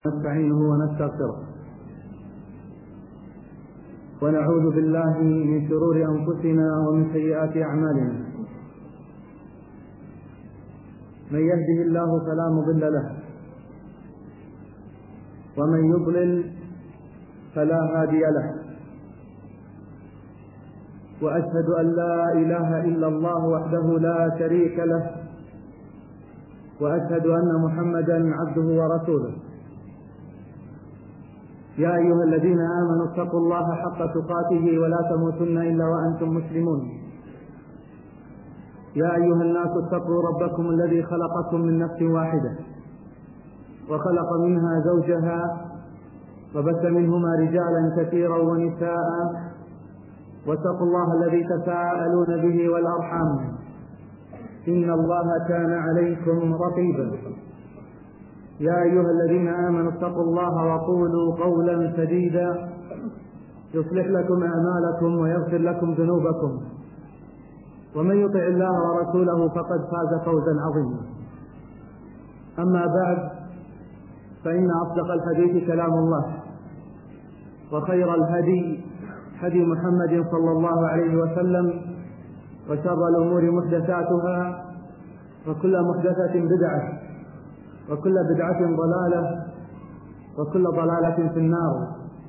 نستعينه ونستغفره ونعوذ بالله من شرور أنفسنا ومن سيئات أعمالنا. من يهده الله فلا مضل له ومن يضلل فلا هادي له، وأشهد أن لا إله إلا الله وحده لا شريك له، وأشهد أن محمدا عبده ورسوله. يا أيها الذين آمنوا اتقوا الله حق تقاته ولا تموتن إلا وأنتم مسلمون. يا أيها الناس اتقوا ربكم الذي خلقكم من نفس واحدة وخلق منها زوجها وبث منهما رجالا كثيرا ونساء، واتقوا الله الذي تساءلون به والأرحام إن الله كان عليكم رقيبا. يا أيها الذين آمنوا اتقوا الله وقولوا قولا سديدا يصلح لكم أعمالكم ويغفر لكم ذنوبكم، ومن يطع الله ورسوله فقد فاز فوزا عظيما. أما بعد، فإن أصدق الحديث كلام الله، وخير الهدي هدي محمد صلى الله عليه وسلم، وشر الأمور محدثاتها، وكل محدثة بدعة، وكل بدعة ضلالة، وكل ضلالة في النار.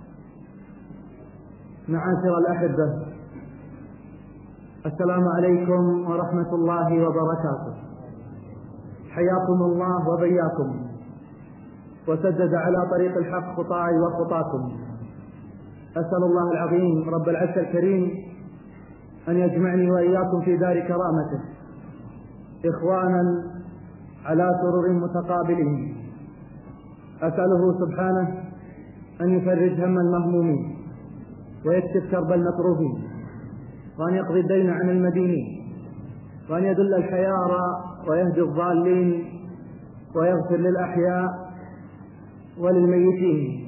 معاشر الأحبة، السلام عليكم ورحمة الله وبركاته. حياكم الله وبياكم، وسدد على طريق الحق خطاي وخطاكم. أسأل الله العظيم رب العرش الكريم أن يجمعني وإياكم في دار كرامته إخوانا على سرر متقابلين. أسأله سبحانه أن يفرج هم المهمومين، ويكشف كرب المكروبين، وأن يقضي الدين عن المدينين، وأن يدل الحيارى ويهدي الضالين، ويغفر للأحياء وللميتين.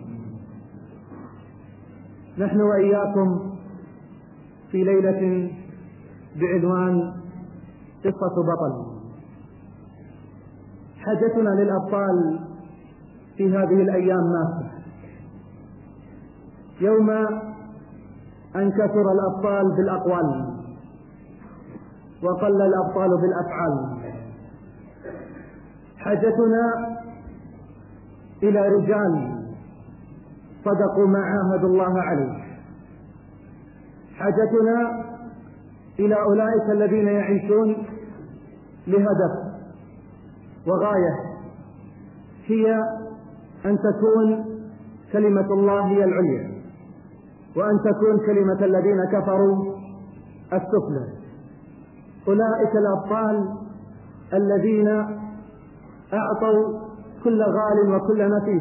نحن وإياكم في ليلة بعنوان قصة بطل. حاجتنا للأبطال في هذه الأيام ماسة. يوم أن كثر الأبطال بالأقوال وقل الأبطال بالأفعال. حاجتنا إلى رجال صدقوا ما عاهدوا الله عليه. حاجتنا إلى أولئك الذين يعيشون لهدف وغاية، هي أن تكون كلمة الله هي العليا، وأن تكون كلمة الذين كفروا السفلى. أولئك الأبطال الذين أعطوا كل غال وكل نفيس،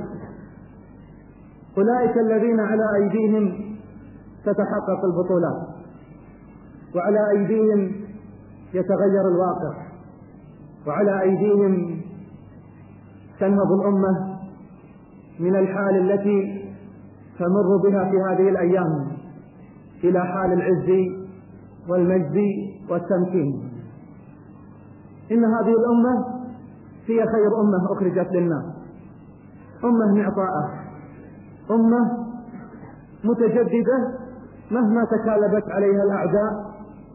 أولئك الذين على أيديهم تتحقق البطولات، وعلى أيديهم يتغير الواقع، وعلى أيديهم تنهض الأمة من الحال التي تمر بها في هذه الأيام إلى حال العز والمجد والتمكين. إن هذه الأمة هي خير أمة أخرجت للناس، أمة معطاءة، أمة متجددة مهما تكالبت عليها الأعداء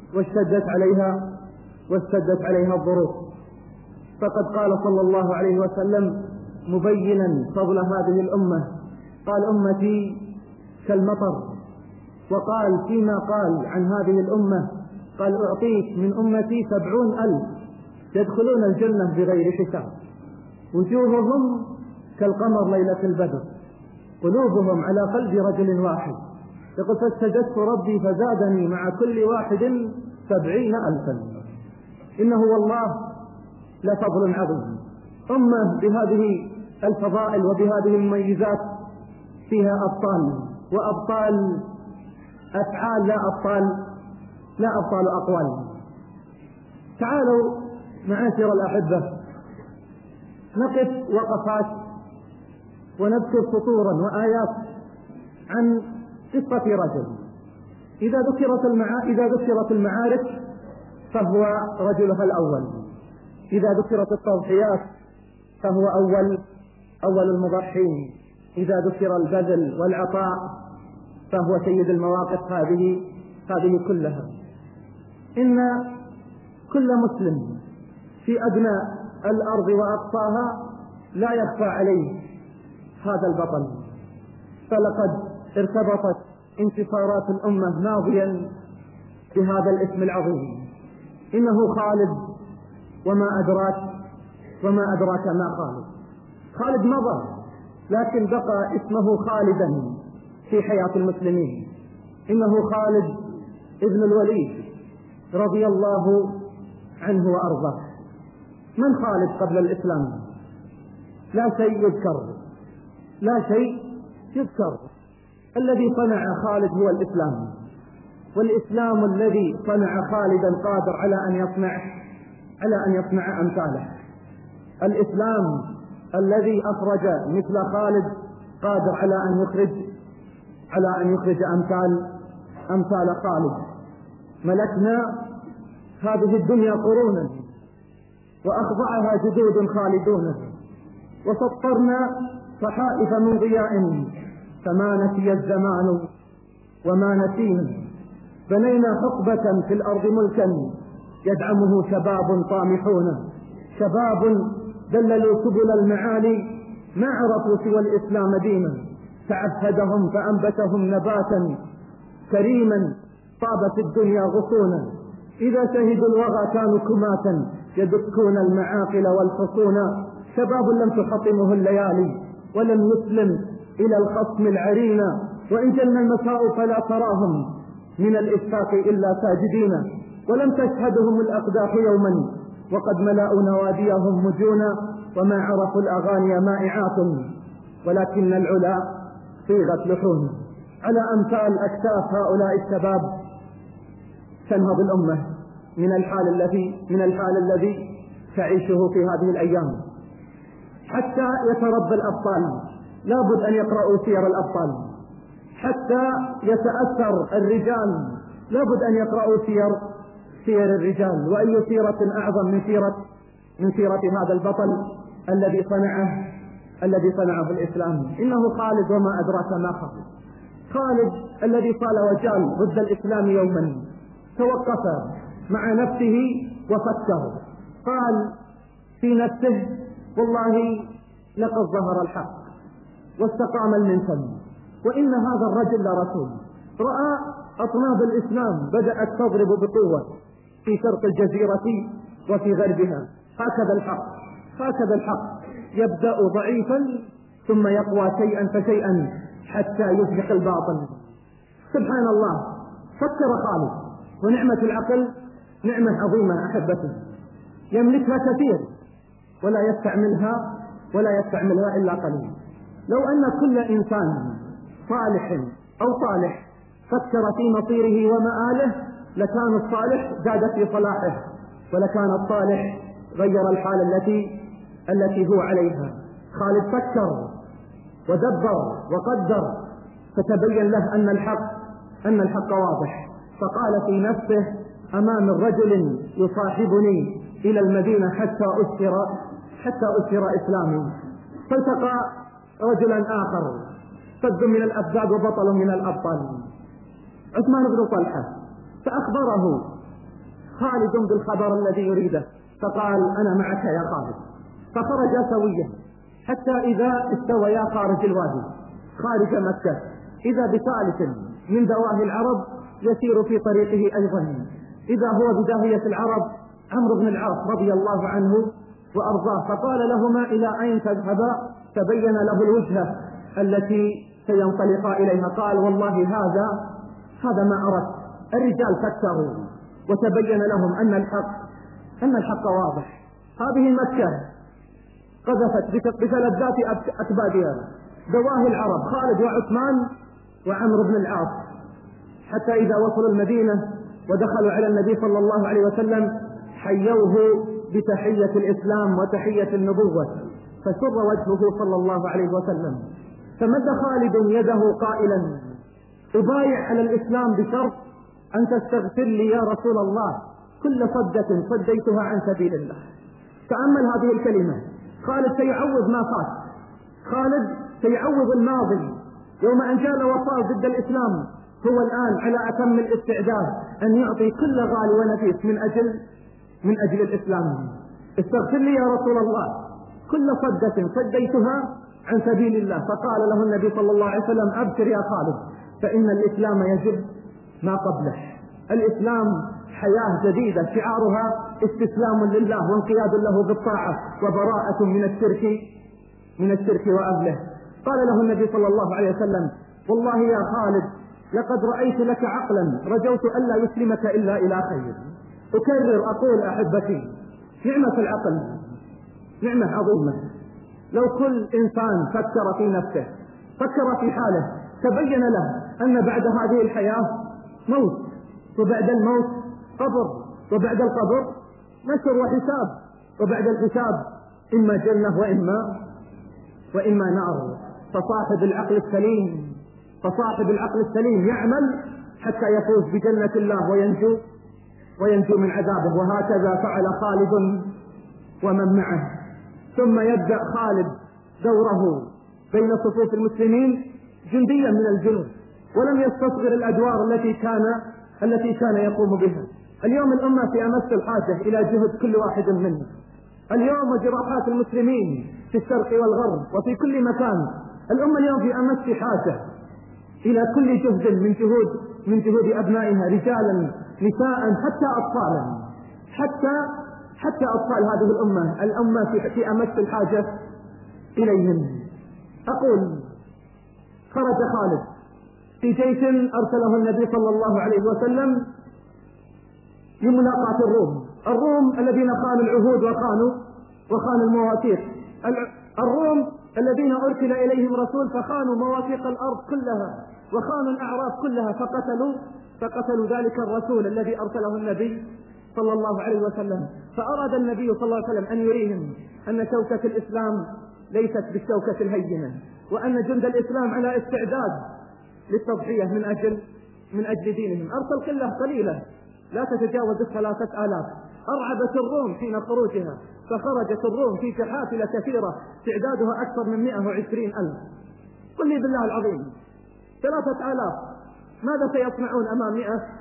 واشتدت عليها الظروف. فقد قال صلى الله عليه وسلم مبينا فضل هذه الأمة، قال أمتي كالمطر. وقال فيما قال عن هذه الأمة، قال أعطيت من أمتي 70,000 يدخلون الجنة بغير حساب، وجوههم كالقمر ليلة البدر، قلوبهم على قلب رجل واحد. يقول فاستجدت ربي فزادني مع كل واحد 70,000. إنه والله لفضل عظيم. أمة بهذه الفضائل وبهذه المميزات فيها أبطال، وأبطال أفعال لا أبطال أقوال. تعالوا معاشر الأحبة نقف وقفات ونذكر سطورا وآيات عن قصة رجل. إذا ذكرت المعارك فهو رجلها الأول، إذا ذكرت التضحيات فهو أول أول المضحين إذا ذكر البذل والعطاء فهو سيد المواقف هذه كلها. إن كل مسلم في أدنى الأرض وأقصاها لا يخفى عليه هذا البطل، فلقد ارتبطت انتصارات الأمة ماضيا بهذا الاسم العظيم. إنه خالد، وما أدراك ما خالد. خالد مضى، لكن بقى اسمه خالدا في حياة المسلمين. إنه خالد ابن الوليد رضي الله عنه وأرضاه. من خالد قبل الإسلام؟ لا شيء يذكر. الذي صنع خالد هو الإسلام، والإسلام الذي صنع خالدا قادر على أن يصنع أمثاله. الإسلام الذي أخرج مثل خالد قادر على أن يخرج أمثال خالد. ملكنا هذه الدنيا قرونا وأخضعها جدود خالدون، وسطرنا صحائف من ضياء فما نسي الزمان وما نسينا. بنينا حقبة في الأرض ملكا يدعمه شباب طامحون، شباب دللوا سبل المعالي ما عرفوا سوى الإسلام دينا، تعهدهم فأنبتهم نباتا كريما طابت الدنيا غصونا. إذا شهدوا الوغى كانوا كماتا يدكون المعاقل والحصون، شباب لم تحطمه الليالي ولم يسلم إلى الخصم العرينا، وإن جن المساء فلا تراهم من الإشفاق إلا ساجدين، ولم تشهدهم الأقداح يوما وقد ملأوا نواديهم مجونا، وما عرفوا الأغاني مائعات ولكن العلا صيغت لحون. على أمثال أكتاف هؤلاء الشباب تنهض الأمة من الحال الذي تعيشه في هذه الأيام. حتى يتربى الأبطال لابد أن يقرأوا سير الأبطال، حتى يتأثر الرجال لابد أن يقرأوا سير الرجال. وأي سيرة أعظم من سيرة هذا البطل الذي صنعه الإسلام. إنه خالد، وما أدراك ما خالد. خالد الذي طال وجال ضد الإسلام يوما توقف مع نفسه وفكر، قال في نفسه والله لقد ظهر الحق واستقام المنتم، وإن هذا الرجل لرسول. رأى أطناب الإسلام بدأت تضرب بقوة في شرق الجزيرة وفي غربها. هكذا الحق يبدأ ضعيفا ثم يقوى شيئا فشيئا حتى يسبق الباطل. سبحان الله، فكر خالد، ونعمة العقل نعمة عظيمة أحبتي، يملكها كثير ولا يستعملها إلا قليل. لو أن كل إنسان صالح فكر في مصيره ومآله لكان الصالح زاد في صلاحه، ولكان الصالح غير الحال التي هو عليها. خالد فكر ودبر وقدر، فتبين له أن الحق واضح، فقال في نفسه أمام الرجل يصاحبني إلى المدينة حتى أسر إسلامي. فالتقى رجلا آخر صد من الأفزاد وبطل من الأبطال، عثمان بن طلحة، فأخبره خالد بالخبر الذي يريده، فقال أنا معك يا خالد. فخرجا سويا حتى إذا استويا خارج الوادي خارج مكة، إذا بثالث من دواهي العرب يسير في طريقه أيضا، إذا هو بداهية العرب عمرو بن العاص رضي الله عنه وأرضاه، فقال لهما إلى أين تذهبا؟ تبين له الوجهة التي سينطلقا إليها، قال والله هذا ما أردت. الرجال فكروا وتبين لهم أن الحق واضح. هذه مكة قذفت بفلذات أكبادها دواهي العرب خالد وعثمان وعمرو بن العاص، حتى إذا وصلوا المدينة ودخلوا على النبي صلى الله عليه وسلم حيوه بتحية الإسلام وتحية النبوة، فسر وجهه صلى الله عليه وسلم. فمد خالد يده قائلا أبايع على الإسلام بشرط أن تستغفر لي يا رسول الله كل صدة صديتها عن سبيل الله. تأمل هذه الكلمة، خالد سيعوض ما فات، خالد سيعوض الماضي يوم أن جاء وصال ضد الإسلام. هو الآن على أتم الاستعداد أن يعطي كل غالي ونفيس من أجل الإسلام. استغفر لي يا رسول الله كل صدة صديتها عن سبيل الله. فقال له النبي صلى الله عليه وسلم أبشر يا خالد فإن الإسلام يجب ما قبله. الإسلام حياة جديدة شعارها استسلام لله وانقياد له بالطاعة وبراءة من الشرك وأهله. قال له النبي صلى الله عليه وسلم والله يا خالد لقد رأيت لك عقلا رجوت ألا يسلمك إلا إلى خير. أكرر أقول أحبتي نعمة العقل نعمة عظيمة. لو كل إنسان فكر في نفسه فكر في حاله تبين له أن بعد هذه الحياة موت وبعد الموت قبر وبعد القبر نشر وحساب وبعد الحساب إما جنة وإما نار. فصاحب العقل السليم يعمل حتى يفوز بجنة الله وينجو من عذابه. وهكذا فعل خالد ومن معه. ثم يبدأ خالد دوره بين صفوف المسلمين جنديا من الجنود ولم يستصغر الأدوار التي كان يقوم بها. اليوم الأمة في أمس الحاجة إلى جهد كل واحد منا. اليوم وجراحات المسلمين في الشرق والغرب وفي كل مكان. الأمة اليوم في أمس حاجة إلى كل جهد من جهود أبنائها رجالا نساء حتى أطفالا حتى أطفال هذه الأمة في أمس الحاجة إليهم. أقول خرج خالد في جيش أرسله النبي صلى الله عليه وسلم لملاقاة الروم الذين خانوا العهود وخانوا المواثيق. الروم الذين أرسل إليهم رسول فخانوا مواثيق الأرض كلها وخانوا الأعراف كلها فقتلوا ذلك الرسول الذي أرسله النبي صلى الله عليه وسلم. فأراد النبي صلى الله عليه وسلم أن يريهم أن شوكة الإسلام ليست بالشوكة الهينة وأن جند الإسلام على استعداد للتضحية من أجل دينهم. أرسل قلة قليلة لا تتجاوز 3000. أرعبت الروم حين خروجها فخرجت الروم في كحافلة كثيرة تعدادها أكثر من 120,000. قل لي بالله العظيم 3000 ماذا سيصنعون أمام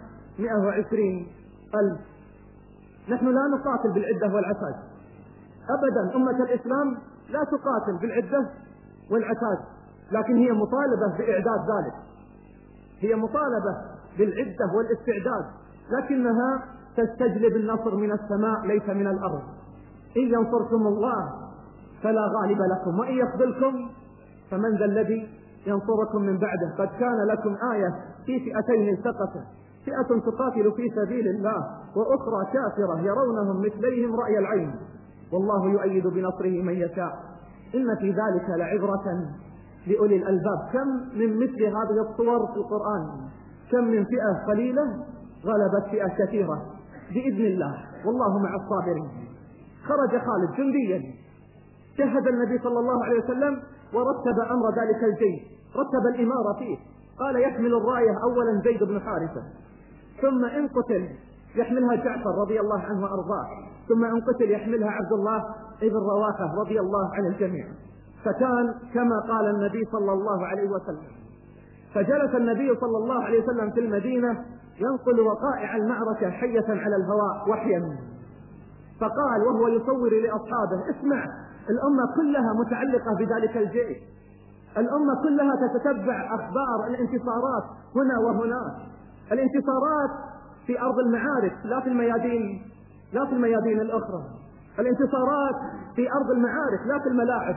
120,000؟ نحن لا نقاتل بالعدة والعتاد أبدا. أمة الإسلام لا تقاتل بالعدة والعتاد لكن هي مطالبة بإعداد ذلك. هي مطالبة بالعدة والاستعداد لكنها تستجلب النصر من السماء ليس من الأرض. إن ينصركم الله فلا غالب لكم وإن يخذلكم فمن ذا الذي ينصركم من بعده. قد كان لكم آية في فئتين التقتا فئة تقاتل في سبيل الله وأخرى كافرة يرونهم مثليهم رأي العين والله يؤيد بنصره من يشاء إن في ذلك لعبرة لأولي الألباب. كم من مثل هذه الصور في القرآن كم من فئة قليلة غلبت فئة كثيرة بإذن الله والله مع الصابرين. خرج خالد جنديا جهز النبي صلى الله عليه وسلم ورتب أمر ذلك الجيش رتب الإمارة فيه. قال يحمل الراية أولا زيد بن حارثة ثم إن قتل يحملها جعفر رضي الله عنه وأرضاه ثم إن قتل يحملها عبد الله ابن رواحة رضي الله عن الجميع. فكان كما قال النبي صلى الله عليه وسلم. فجلس النبي صلى الله عليه وسلم في المدينة ينقل وقائع المعركة حية على الهواء وحيا. فقال وهو يصور لأصحابه اسمع الأمة كلها متعلقة بذلك الجيش. الأمة كلها تتتبع أخبار الانتصارات هنا وهناك. الانتصارات في أرض المعارك لا في الميادين الأخرى. الانتصارات في أرض المعارك لا في الملاعب.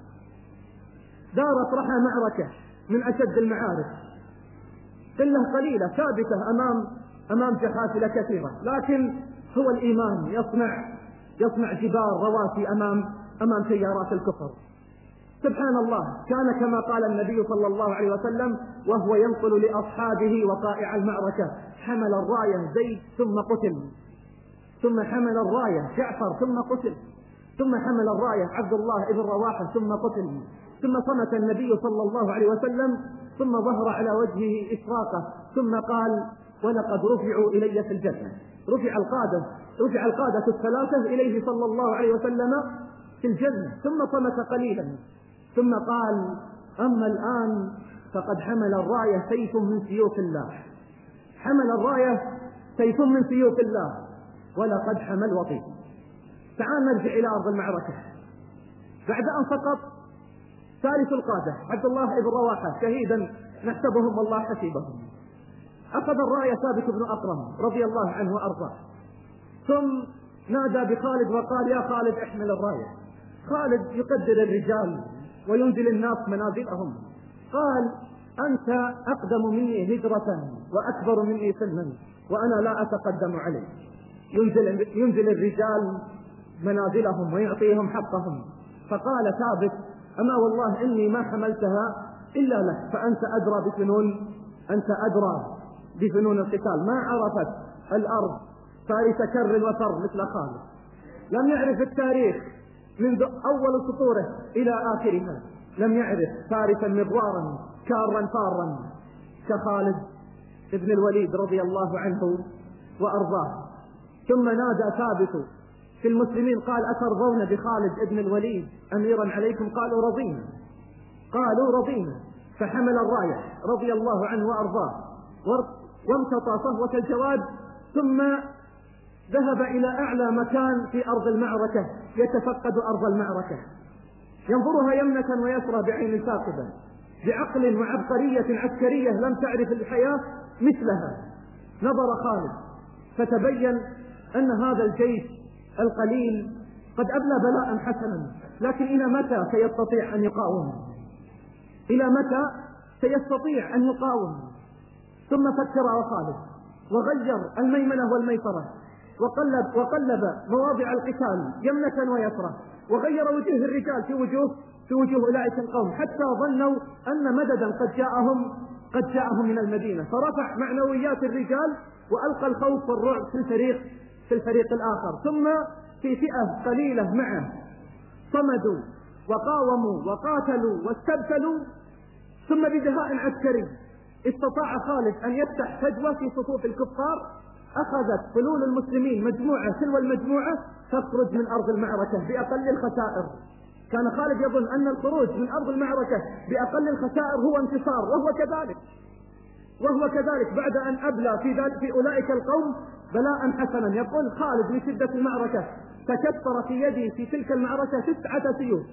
دارت رحى معركة من أشد المعارك قلة قليلة ثابتة أمام جحافل كثيرة لكن هو الإيمان يصنع جبال رواسي أمام تيارات الكفر. سبحان الله كان كما قال النبي صلى الله عليه وسلم وهو ينقل لأصحابه وقائع المعركة حمل الراية زيد ثم قتل ثم حمل الراية جعفر ثم قتل ثم حمل الراية عبد الله ابن رواحة ثم قتل ثم صمت النبي صلى الله عليه وسلم ثم ظهر على وجهه إشراقة ثم قال ولقد رفعوا إلي في الجنة. رفع القادة الثلاثة إليه صلى الله عليه وسلم في الجنة. ثم صمت قليلا ثم قال: أما الآن فقد حمل الراية سيف من سيوف الله، حمل الراية سيف من سيوف الله ولقد حمل وطي. تعال نرجع إلى أرض المعركة. بعد أن سقط ثالث القادة عبد الله بن رواحة شهيدا نحسبهم والله حسيبهم، أخذ الراية ثابت بن أقرم رضي الله عنه وأرضاه، ثم نادى بخالد وقال: يا خالد احمل الراية. خالد يقدر الرجال وينزل الناس منازلهم، قال: أنت أقدم مني هجرة وأكبر مني سنا وأنا لا أتقدم عليك. ينزل الرجال منازلهم ويعطيهم حقهم. فقال ثابت: أما والله إني ما حملتها إلا لك، فأنت أدرى بفنون القتال. ما عرفت الأرض فارس كر وفر مثل خالد، لم يعرف التاريخ منذ أول سطوره إلى آخرها، لم يعرف فارسا مغوارا كارا فارا كخالد ابن الوليد رضي الله عنه وأرضاه. ثم نادى ثابت في المسلمين قال: أترضون بخالد ابن الوليد أميرا عليكم؟ قالوا رضينا. فحمل الراية رضي الله عنه وأرضاه وامتطى صهوة الجواد، ثم ذهب إلى أعلى مكان في أرض المعركة يتفقد أرض المعركة، ينظرها يمنة ويسرى بعين ثاقبة، بعقل وعبقرية عسكرية لم تعرف الحياة مثلها. نظر خالد فتبين أن هذا الجيش القليل قد أبلى بلاء حسنا، لكن إلى متى سيستطيع أن يقاوم؟ إلى متى سيستطيع أن يقاوم؟ ثم فكر خالد وغير الميمنة والميسرة وقلب مواضع القتال يمنة ويسرى، وغير وجوه الرجال في وجوه أولئك القوم، حتى ظنوا أن مددا قد جاءهم من المدينة، فرفع معنويات الرجال وألقى الخوف والرعب في الفريق الآخر. ثم في فئة قليلة معه صمدوا وقاوموا وقاتلوا واستبسلوا، ثم بدهاء عسكري استطاع خالد أن يفتح فجوة في صفوف الكفار، أخذت فلول المسلمين مجموعة تلو المجموعة تخرج من أرض المعركة بأقل الخسائر. كان خالد يظن أن الخروج من أرض المعركة بأقل الخسائر هو انتصار، وهو كذلك بعد أن أبلى في أولئك القوم بلاء حسنا. يقول خالد من شدة المعركة: تكسر في يدي في تلك المعركة 9 سيوف،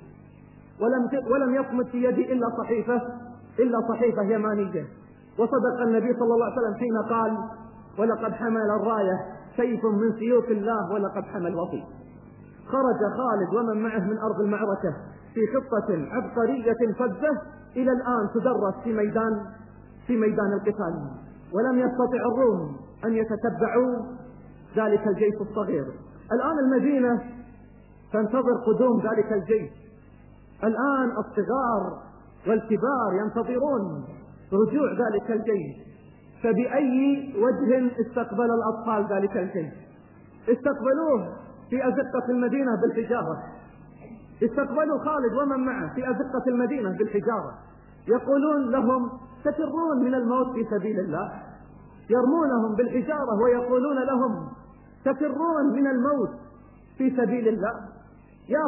ولم يصمد في يدي إلا صحيفة يمانية. وصدق النبي صلى الله عليه وسلم حين قال: ولقد حمل الراية سيف من سيوف الله ولقد حمل وطي. خرج خالد ومن معه من أرض المعركة في خطة عبقرية فذة إلى الآن تدرس في ميدان القتال، ولم يستطع الروم أن يتتبعوا ذلك الجيش الصغير. الآن المدينة تنتظر قدوم ذلك الجيش، الآن الصغار والكبار ينتظرون رجوع ذلك الجيش. فبأي وجه استقبل الأطفال ذلك الجيش؟ استقبلوه في أزقة المدينة بالحجارة، استقبلوا خالد ومن معه في أزقة المدينة بالحجارة، يقولون لهم: تفرون من الموت في سبيل الله؟ يرمونهم بالحجارة ويقولون لهم: تفرون من الموت في سبيل الله؟ يا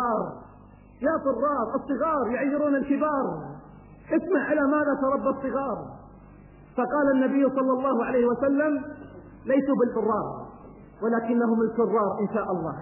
فرار الصغار يعيرون الكبار، اسمع على ماذا تربى الصغار. فقال النبي صلى الله عليه وسلم: ليسوا بالفرار ولكنهم الكرار إن شاء الله،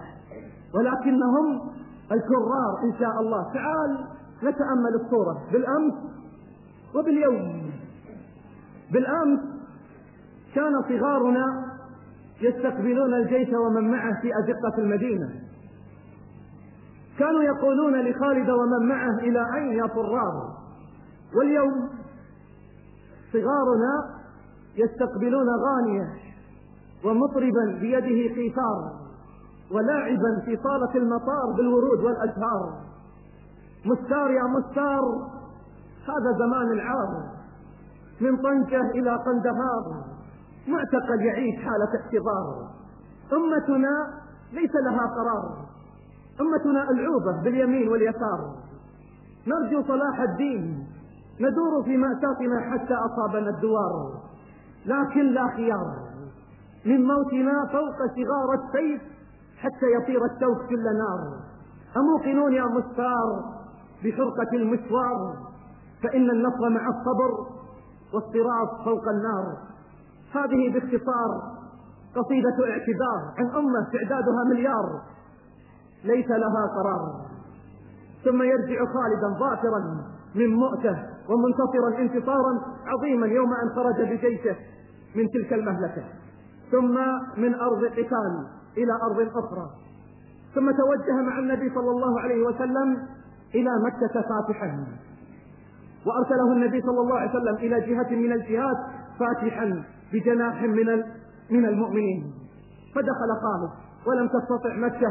تعال نتأمل الصورة بالأمس وباليوم. بالأمس كان صغارنا يستقبلون الجيش ومن معه في أزقة المدينة، كانوا يقولون لخالد ومن معه: إلى أين يا فرار؟ واليوم صغارنا يستقبلون غانية ومطربا بيده قيثار ولاعبا في صالة المطار بالورود والأزهار. مستار يا مستار، هذا زمان العار، من طنجة إلى قندهار، معتقل يعيش حالة احتضار. أمتنا ليس لها قرار، أمتنا ألعوبة باليمين واليسار، نرجو صلاح الدين، ندور في مأساتنا حتى أصابنا الدوار، لكن لا خيار من موتنا فوق صغار السيف حتى يطير الشوك كل نار. أموقنون يا مستار بحرقة المشوار، فإن النصر مع الصبر والصراط فوق النار. هذه باختصار قصيدة اعتذار عن أمة تعدادها مليار ليس لها قرار. ثم يرجع خالدا ظافرا من مؤته ومنتصرا انتصارا عظيما يوم أن خرج بجيشه من تلك المهلكة، ثم من أرض قتال إلى أرض أخرى، ثم توجه مع النبي صلى الله عليه وسلم إلى مكة فاتحا، وأرسله النبي صلى الله عليه وسلم إلى جهة من الجهات فاتحا بجناح من المؤمنين. فدخل خالد ولم تستطع مكة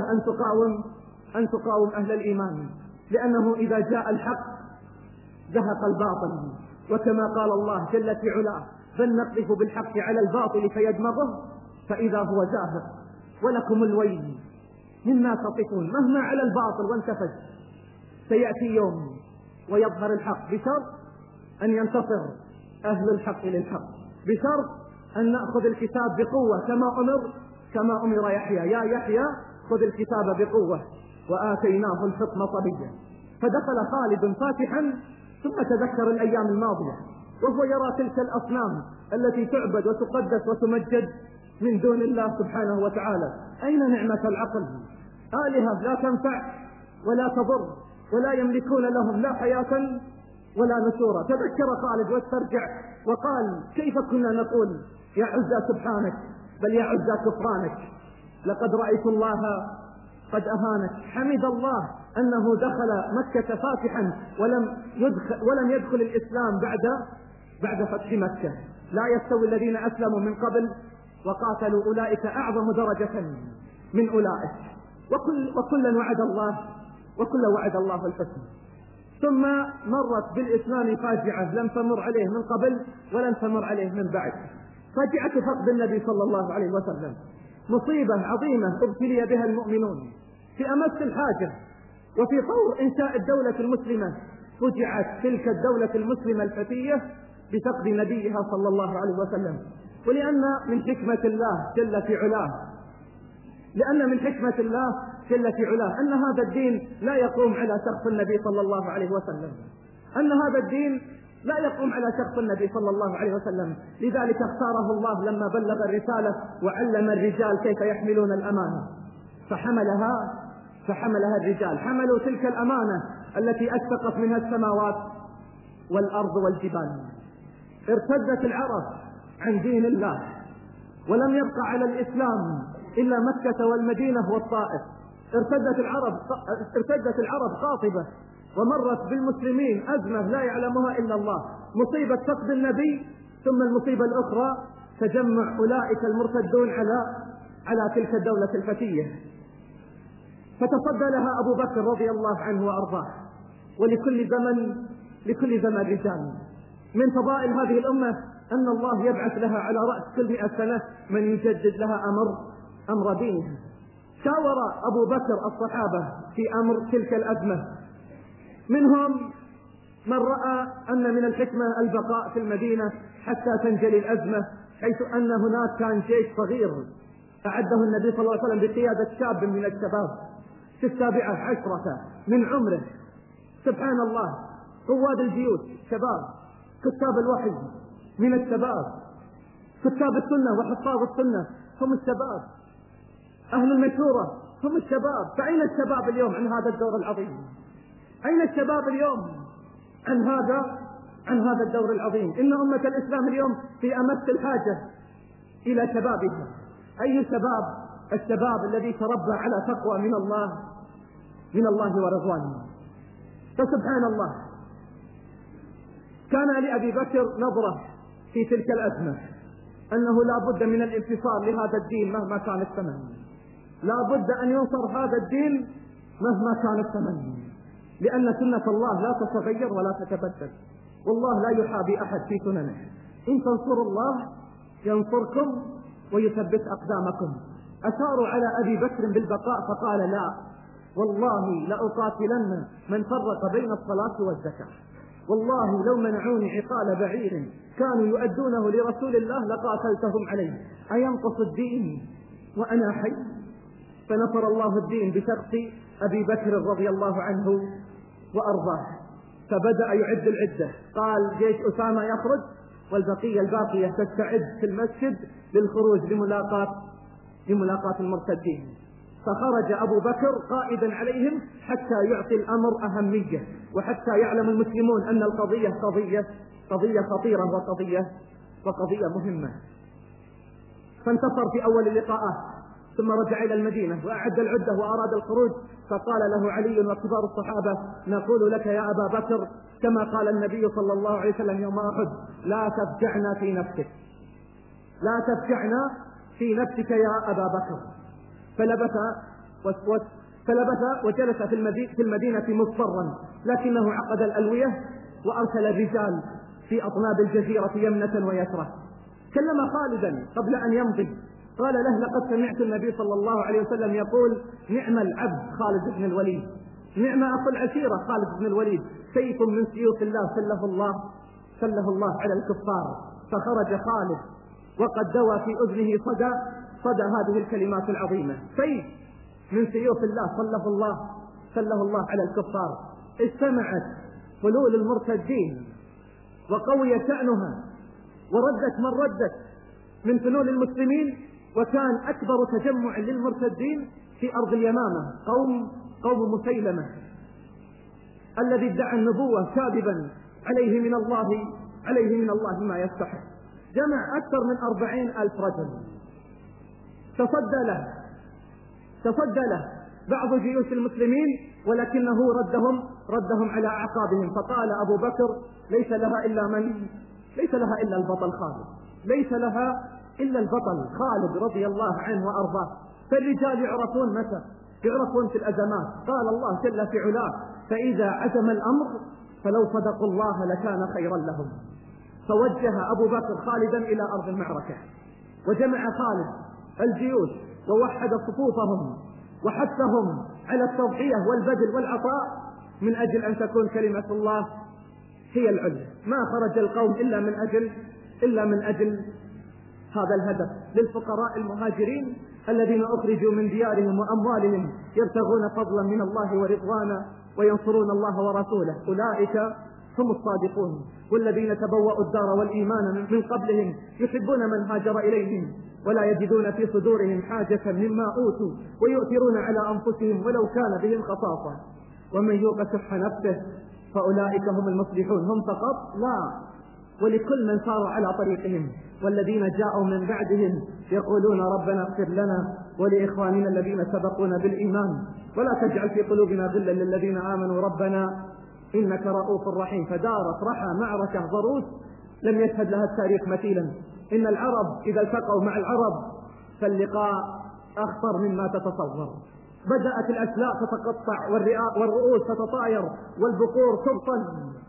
أن تقاوم أهل الإيمان، لأنه إذا جاء الحق زهق الباطل، وكما قال الله جل في علاه: بل نقذف بالحق على الباطل فيدمغه فإذا هو زاهق ولكم الويل مما تصفون. مهما على الباطل وانتفج سيأتي يوم ويظهر الحق، بشرط أن ينتصر أهل الحق للحق، بشرط أن نأخذ الكتاب بقوة كما أمر يحيى: يا يحيى خذ الكتاب بقوة وآتيناه الحكم صبيا. فدخل خالد فاتحا، ثم تذكر الأيام الماضية وهو يرى تلك الأصنام التي تعبد وتقدس وتمجد من دون الله سبحانه وتعالى. أين نعمة العقل؟ آلهة لا تنفع ولا تضر ولا يملكون لهم لا حياة ولا نشورا. تذكر خالد واسترجع وقال: كيف كنا نقول يا عزى سبحانك، بل يا عزى كفرانك، لقد رأيت الله قد أهانك. حمد الله أنه دخل مكة فاتحا ولم يدخل الإسلام بعد فتح مكة. لا يستوي الذين أسلموا من قبل وقاتلوا أولئك أعظم درجة من أولئك، وكلا وعد الله الحسنى. ثم مرت بالإسلام فاجعة لم تمر عليه من قبل ولن تمر عليه من بعد، فاجعة فقد النبي صلى الله عليه وسلم، مصيبة عظيمة ابتلي بها المؤمنون في أمس الحاجة. وفي طور إنشاء الدولة المسلمة فجعت تلك الدولة المسلمة الفتية بفقد نبيها صلى الله عليه وسلم. ولأن من حكمة الله جل في علاه أن هذا الدين لا يقوم على شخص النبي صلى الله عليه وسلم، لذلك اختاره الله لما بلغ الرسالة وعلم الرجال كيف يحملون الأمانة، فحملها الرجال، حملوا تلك الأمانة التي أشفقت منها السماوات والأرض والجبال. ارتدت العرب عن دين الله ولم يبقى على الإسلام إلا مكة والمدينة والطائف. ارتدت العرب قاطبة، ومرت بالمسلمين أزمة لا يعلمها إلا الله، مصيبة فقد النبي، ثم المصيبة الأخرى تجمع أولئك المرتدون على تلك الدولة الفتية. فتصدى لها أبو بكر رضي الله عنه وأرضاه. ولكل زمن رجال. من فضائل هذه الأمة أن الله يبعث لها على رأس كل 100 سنة من يجدد لها أمر دينها. شاور أبو بكر الصحابة في أمر تلك الأزمة، منهم من رأى أن من الحكمة البقاء في المدينة حتى تنجلي الأزمة، حيث أن هناك كان جيش صغير أعده النبي صلى الله عليه وسلم بقيادة شاب من الشباب في 17 من عمره. سبحان الله، رواد الجيوش شباب، كتاب الوحي من الشباب، كتاب السنة وحفاظ السنة هم الشباب، أهل المشورة هم الشباب. فأين الشباب اليوم عن هذا الدور العظيم؟ أين الشباب اليوم عن هذا الدور العظيم؟ إن أمة الإسلام اليوم في أمس الحاجة إلى شبابها. أي شباب؟ الشباب الذي تربى على تقوى من الله ورضوانه. فسبحان الله، كان لأبي بكر نظرة في تلك الأزمة أنه لا بد من الانتصار لهذا الدين مهما كان الثمن، لا بد أن ينصر هذا الدين مهما كان الثمن، لأن سنة الله لا تتغير ولا تتبدل، والله لا يحابي أحد في سننه. إن تنصروا الله ينصركم ويثبت أقدامكم. أشاروا على أبي بكر بالبقاء فقال: لا والله لأقاتلن من فرق بين الصلاة والزكاة، والله لو منعوني عقال بعير كانوا يؤدونه لرسول الله لقاتلتهم عليه، أينقص الدين وأنا حي؟ فنصر الله الدين بشخص أبي بكر رضي الله عنه وأرضاه. فبدأ يعد العدة، قال جيش أسامة يخرج والبقية الباقية تستعد في المسجد للخروج لملاقاة المرتدين. فخرج أبو بكر قائدا عليهم حتى يعطي الأمر أهمية، وحتى يعلم المسلمون أن القضية قضية خطيرة وقضية مهمة. فانتصر في أول اللقاءات، ثم رجع إلى المدينة وأعد العدة وأراد الخروج. فقال له علي وكبار الصحابة: نقول لك يا أبا بكر كما قال النبي صلى الله عليه وسلم يوم أحد: لا تفجعنا في نفسك، لا تفجعنا في نفسك يا أبا بكر. فلبث وجلس في المدينة مضطرا، لكنه عقد الألوية وأرسل الرجال في أطناب الجزيرة يمنة ويسرة. كلم خالدا قبل أن يمضي، قال له: لقد سمعت النبي صلى الله عليه وسلم يقول: نعم العبد خالد بن الوليد، نعم أخو العشيرة خالد بن الوليد، سيف من سيوف الله سله الله على الكفار. فخرج خالد وقد دوى في أذنه صدى هذه الكلمات العظيمة: سيف من سيوف الله سله الله على الكفار. استمعت فلول المرتدين وقوي شأنها، وردت من ردت من فلول المسلمين، وكان أكبر تجمع للمرتدين في أرض اليمامة قوم مسيلمة الذي ادعى النبوة كاذبا عليه من الله ما يستحق. جمع أكثر من 40,000 رجل. تصدى له بعض جيوش المسلمين، ولكنه ردهم على أعقابهم. فقال أبو بكر: ليس لها إلا البطل خالد، ليس لها إلا البطل خالد رضي الله عنه وأرضاه. فالرجال يعرفون متى؟ يعرفون في الأزمات. قال الله جل في علاه: فإذا عزم الأمر فلو صدقوا الله لكان خيرا لهم. فوجه أبو بكر خالدا إلى أرض المعركة، وجمع خالد الجيوش ووحد صفوفهم وحثهم على التضحية والبذل والعطاء من أجل أن تكون كلمة الله هي العليا. ما خرج القوم إلا من أجل هذا الهدف، للفقراء المهاجرين الذين أخرجوا من ديارهم وأموالهم يبتغون فضلا من الله ورضوانا وينصرون الله ورسوله. أولئك هم الصادقون، والذين تبوأوا الدار والإيمان من قبلهم يحبون من هاجر إليهم ولا يجدون في صدورهم حاجة مما أوتوا ويؤثرون على أنفسهم ولو كان بهم خصاصة. ومن يوق شح نفسه فأولئك هم المصلحون. هم فقط؟ لا، ولكل من سار على طريقهم. والذين جاءوا من بعدهم يقولون: ربنا اغفر لنا ولإخواننا الذين سبقونا بالإيمان ولا تجعل في قلوبنا غلا للذين آمنوا ربنا إنك رؤوف رحيم. فدارت رحى معركة ضروس لم يشهد لها التاريخ مثيلا. إن العرب إذا التقوا مع العرب فاللقاء أخطر مما تتصور. بدأت الأسلاك تتقطع والرؤوس تتطاير والبقور تبطن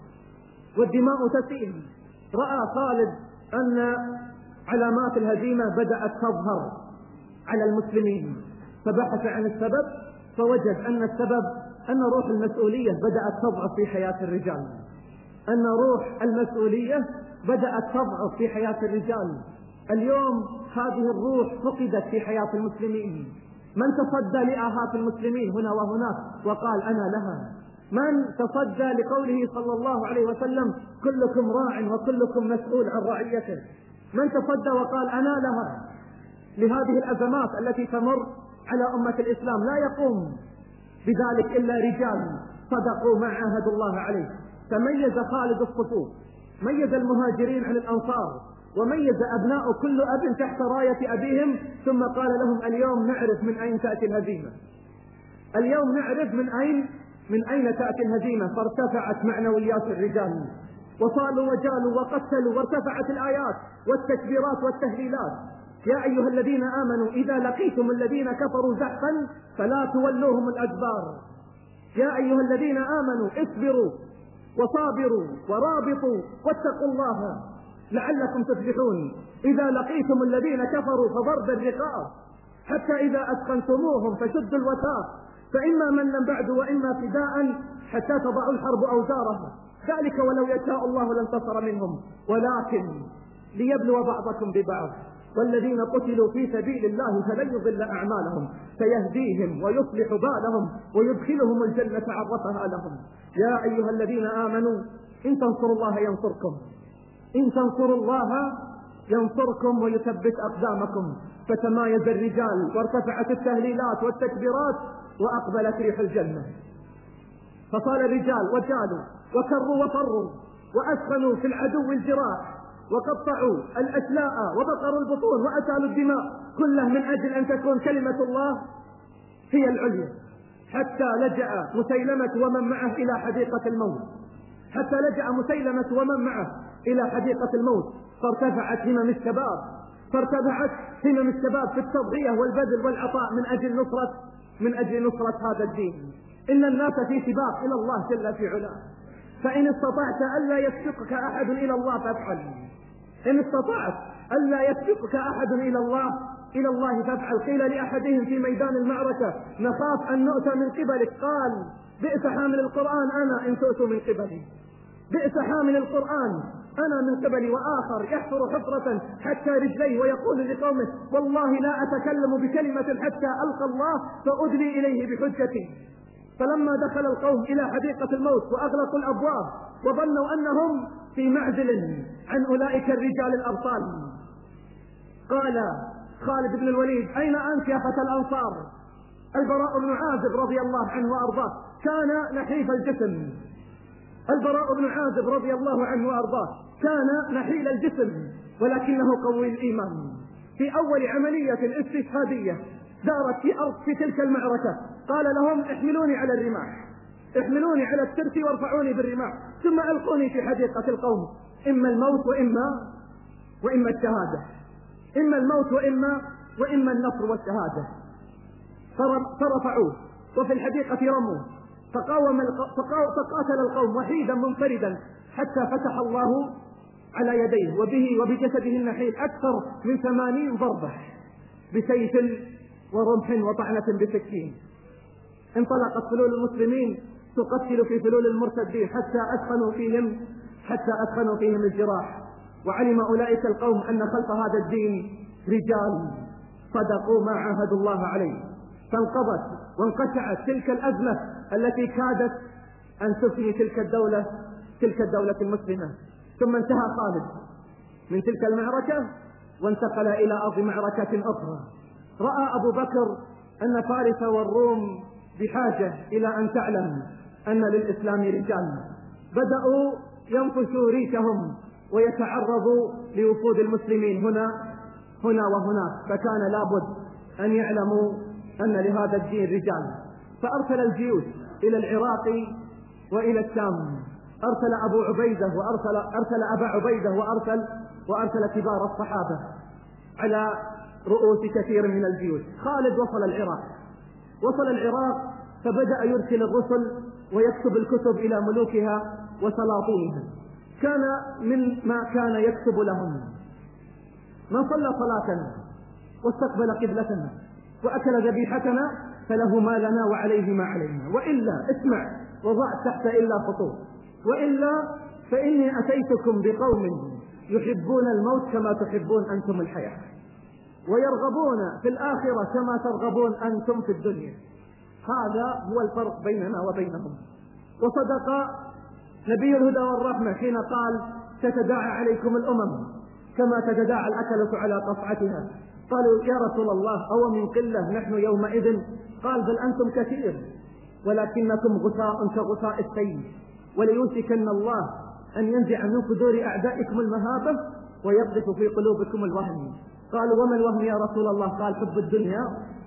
والدماء تسيل. رأى خالد أن علامات الهزيمة بدأت تظهر على المسلمين، فبحث عن السبب فوجد أن السبب أن روح المسؤولية بدأت تضعف في حياة الرجال، أن روح المسؤولية بدأت تضعف في حياة الرجال. اليوم هذه الروح فقدت في حياة المسلمين. من تصدى لآهات المسلمين هنا وهناك وقال: أنا لها؟ من تصدى لقوله صلى الله عليه وسلم: كلكم راع وكلكم مسؤول عن رعيته؟ من تصدى وقال: أنا لها؟ لهذه الأزمات التي تمر على أمة الإسلام لا يقوم بذلك إلا رجال صدقوا ما عاهدوا الله عليه. تميز خالد الصفوف، ميز المهاجرين عن الأنصار، وميز أبناء كل أب تحت راية أبيهم، ثم قال لهم: اليوم نعرف من أين تأتي الهزيمة، اليوم نعرف من أين تأتي الهزيمة. فارتفعت معنويات الرجال وصالوا وجالوا وقتلوا، وارتفعت الآيات والتكبيرات والتهليلات. يا أيها الذين آمنوا إذا لقيتم الذين كفروا زحفا فلا تولوهم الأدبار. يا أيها الذين آمنوا اصبروا وصابروا ورابطوا واتقوا الله لعلكم تفلحون. إذا لقيتم الذين كفروا فضرب الرقاب حتى إذا أثخنتموهم فشدوا الوثاق، فإما منا بعد وإما فداء حتى تضعوا الحرب أوزارها. ذلك ولو يشاء الله لانتصر منهم ولكن ليبلو بعضكم ببعض والذين قتلوا في سبيل الله فلن يضل أعمالهم سيهديهم ويصلح بالهم ويدخلهم الجنة عرفها لهم. يا أيها الذين آمنوا إن تنصروا الله ينصركم، إن تنصروا الله ينصركم ويثبت أقدامكم. فتمايز الرجال وارتفعت التهليلات والتكبيرات وأقبلت ريح الجنة، فصال الرجال وجالوا وكروا وفروا وأسخنوا في العدو الجراح وقطعوا الأشلاء وبقروا البطون وأسالوا الدماء، كله من أجل أن تكون كلمة الله هي العليا. حتى لجأ مسيلمة ومن معه إلى حديقة الموت، حتى لجأ مسيلمة ومن معه إلى حديقة الموت، فارتفعت همم الشباب في التضحية والبذل والعطاء من أجل نصرة هذا الدين. إن الناس في سباق إلى الله جل في علاه، فإن استطعت ألا يسبقك أحد إلى الله فافعل، إن استطعت ألا يسبقك أحد إلى الله فافعل. قيل لأحدهم في ميدان المعركة نخاف أن نؤتى من قبلك، قال بئس حامل القرآن أنا إن تؤتوا من قبلي، بئس حامل القرآن أنا من قبلي. وآخر يحفر حفرة حتى رجليه ويقول لقومه والله لا أتكلم بكلمة حتى ألقى الله فأدلي إليه بحجتي. فلما دخل القوم إلى حديقة الموت وأغلقوا الأبواب وظنوا أنهم في معزل عن أولئك الرجال الأبطال، قال خالد بن الوليد أين أنت يا فتى الأنصار؟ البراء بن عازب رضي الله عنه وأرضاه كان نحيف الجسم، البراء بن عازب رضي الله عنه وأرضاه كان نحيل الجسم ولكنه قوي الإيمان. في أول عملية استشهادية دارت في تلك المعركة قال لهم احملوني على الرماح، احملوني على الترس وارفعوني بالرماح ثم ألقوني في حديقة القوم، إما الموت وإما الشهادة، إما الموت وإما النصر والشهادة. فرفعوه وفي الحديقة رموا، فقاتل القوم وحيدا منفردا حتى فتح الله على يديه وبه وبجسده النحيل أكثر من 80 ضربة بسيف ورمح وطعنة بسكين. انطلقت فلول المسلمين تقتل في فلول المرتدين حتى أثخنوا فيهم الجراح. وعلم أولئك القوم أن خلف هذا الدين رجال صدقوا ما عاهدوا الله عليه، فانقضت وانقشعت تلك الأزمة التي كادت أن تفني تلك الدولة المسلمة. ثم انتهى خالد من تلك المعركة وانتقل إلى أرض معركة أخرى. رأى أبو بكر أن فارس والروم بحاجة إلى أن تعلم أن للإسلام رجال، بدأوا ينفشوا ريشهم ويتعرضوا لوفود المسلمين هنا وهناك، فكان لابد أن يعلموا أن لهذا الدين رجال. فأرسل الجيوش إلى العراق وإلى الشام، أرسل أبو عبيدة أرسل أبا عبيدة وأرسل كبار الصحابة على رؤوس كثير من الجيوش. خالد وصل العراق فبدأ يرسل الرسل ويكتب الكتب إلى ملوكها وسلاطينها. كان مما كان يكتب لهم من صلى صلاتنا واستقبل قبلتنا وأكل ذبيحتنا فله ما لنا وعليه ما علينا، وإلا اسمع وضع تحت إلا خطوط، وإلا فإني أتيتكم بقوم يحبون الموت كما تحبون أنتم الحياة، ويرغبون في الآخرة كما ترغبون أنتم في الدنيا. هذا هو الفرق بيننا وبينهم. وصدق نبي الهدى والرحمة حين قال تتداعى عليكم الأمم كما تتداعى الأكلة على قصعتها. قالوا يا رسول الله أو من قلة نحن يومئذ؟ قال بل أنتم كثير ولكنكم غثاء كغثاء السيل، وليوشكن الله أن ينزع من صدور أعدائكم المهابة ويقذف في قلوبكم الوهن. قالوا وما الوهن يا رسول الله؟ قال حب الدنيا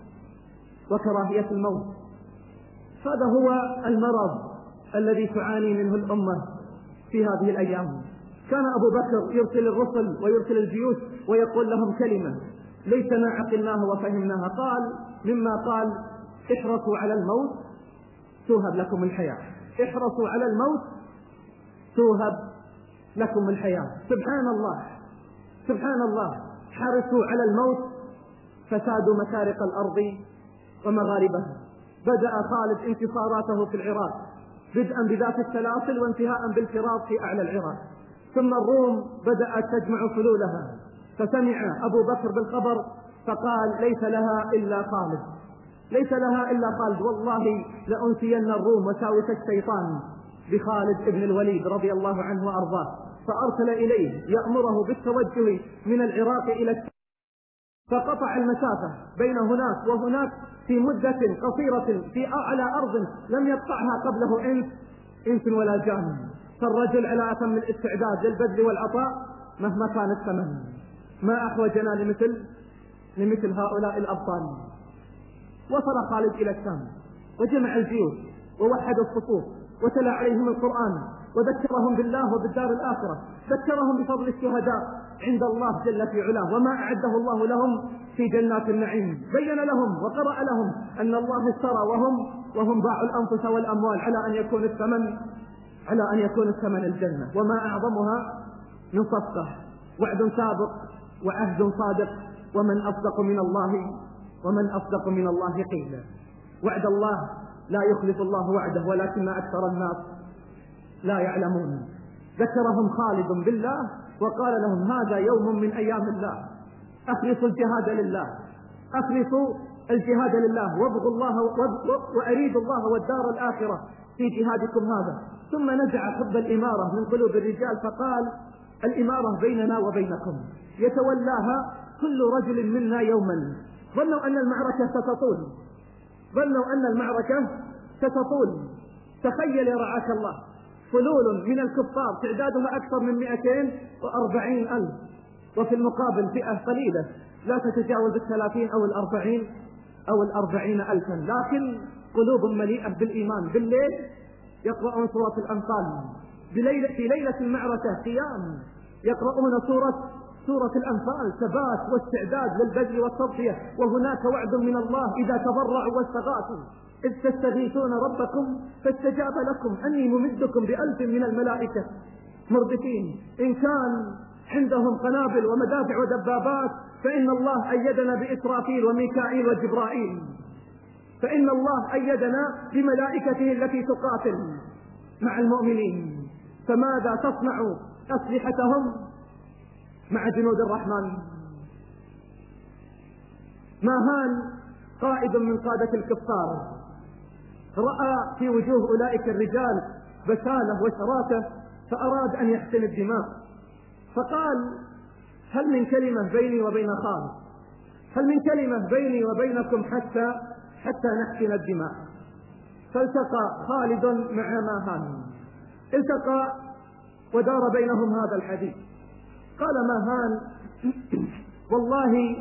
وكراهية الموت. هذا هو المرض الذي تعاني منه الأمة في هذه الأيام. كان أبو بكر يرسل الرسل ويرسل الجيوش ويقول لهم كلمة ليسنا عقلناها وفهمناها، قال مما قال احرصوا على الموت توهب لكم الحياة، احرصوا على الموت توهب لكم الحياة. سبحان الله، حرصوا على الموت فسادوا مشارق الأرض ومغاربها. بدأ خالد انتصاراته في العراق بدءا بذات السلاسل وانتهاء بالفرات في أعلى العراق، ثم الروم بدأت تجمع فلولها فسمع أبو بكر بالخبر فقال ليس لها إلا خالد، ليس لها إلا خالد، والله لأنسين الروم وساوس الشيطان بخالد بن الوليد رضي الله عنه وأرضاه. فأرسل إليه يأمره بالتوجه من العراق إلى الشام، فقطع المسافة بين هناك وهناك في مدة قصيرة في أعلى أرض لم يقطعها قبله إنس ولا جان. فالرجل على أتم الاستعداد للبذل والعطاء مهما كان الثمن. ما أحوجنا لمثل هؤلاء الأبطال. وصل خالد إلى الشام وجمع الجيوش ووحد الصفوف وتلا عليهم القرآن وذكرهم بالله وبالدار الآخرة، ذكرهم بفضل الشهداء عند الله جل في علاه وما أعده الله لهم في جنات النعيم. بين لهم وقرأ لهم أن الله اشترى وهم باعوا الأنفس والأموال على أن يكون الثمن الجنة. وما أعظمها من صفقة، وعد سابق وعهد صادق، ومن أصدق من الله قيلا. وعد الله لا يخلف الله وعده ولكن أكثر الناس لا يعلمون. ذكرهم خالد بالله وقال لهم هذا يوم من أيام الله، أخلصوا الجهاد لله وابغوا الله وأريدوا الله والدار الآخرة في جهادكم هذا. ثم نزع حب الإمارة من قلوب الرجال فقال الإمارة بيننا وبينكم يتولاها كل رجل منا يوما. ظنوا أن المعركة ستطول. تخيل يا رعاك الله فلول من الكفار تعدادها أكثر من 240,000، وفي المقابل فئة قليلة لا تتجاوز 30 أو 40,000، لكن قلوب مليئة بالإيمان. بالليل يقرؤون سورة الأنفال، في ليلة المعركة قيام يقرؤون سورة الأنفال، ثبات واستعداد للبذل والتضحية. وهناك وعد من الله إذا تضرعوا واستغاثوا إذ تستغيثون ربكم فاستجاب لكم أني ممدكم ب1000 من الملائكة مردفين. إن كان عندهم قنابل ومدافع ودبابات فإن الله أيدنا بإسرافيل وميكائيل وجبرائيل، فإن الله أيدنا بملائكته التي تقاتل مع المؤمنين. فماذا تصنع أسلحتهم مع جنود الرحمن؟ ماهان قائد من قادة الكفار رأى في وجوه أولئك الرجال بسالة وشراسة فأراد أن يحسن الدماء، فقال هل من كلمة بيني وبين خالد؟ هل من كلمة بيني وبينكم حتى نحسن الدماء؟ فالتقى خالد مع ماهان، التقى ودار بينهم هذا الحديث. قال ماهان والله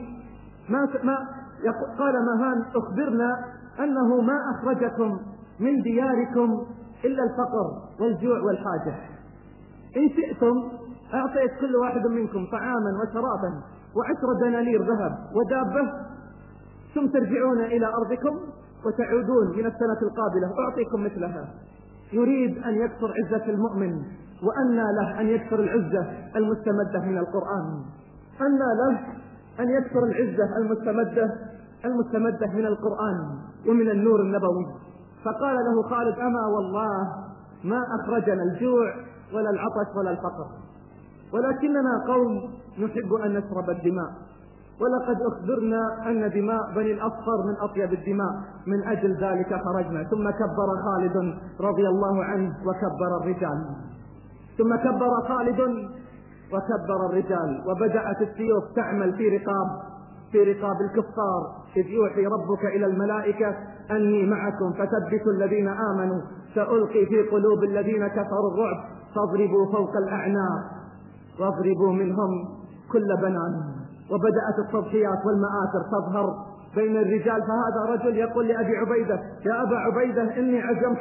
قال ماهان أخبرنا أنه ما أخرجكم من دياركم إلا الفقر والجوع والحاجة. إن شئتم أعطيت كل واحد منكم طعاما وشرابا و10 دنانير ذهب ودابة، ثم ترجعون إلى أرضكم وتعودون من السنة القابلة أعطيكم مثلها. يريد أن يكسر عزة المؤمن، وأنى له أن يكسر العزة المستمدة من القرآن، أنى له أن يكسر العزة المستمدة من القرآن ومن النور النبوي. فقال له خالد أما والله ما أخرجنا الجوع ولا العطش ولا الفقر، ولكننا قوم نحب أن نشرب الدماء، ولقد أخبرنا أن دماء بني الأصفر من أطيب الدماء، من أجل ذلك خرجنا. ثم كبر خالد رضي الله عنه وكبر الرجال، ثم كبر خالد وكبر الرجال، وبدأت السيوف تعمل في رقاب الكفار، إذ يوحي ربك إلى الملائكة أني معكم فثبتوا الذين آمنوا سألقي في قلوب الذين كفروا الرعب فاضربوا فوق الأعناق واضربوا منهم كل بنان. وبدأت التضحيات والمآثر تظهر بين الرجال. فهذا رجل يقول لأبي عبيدة يا أبا عبيدة إني عزمت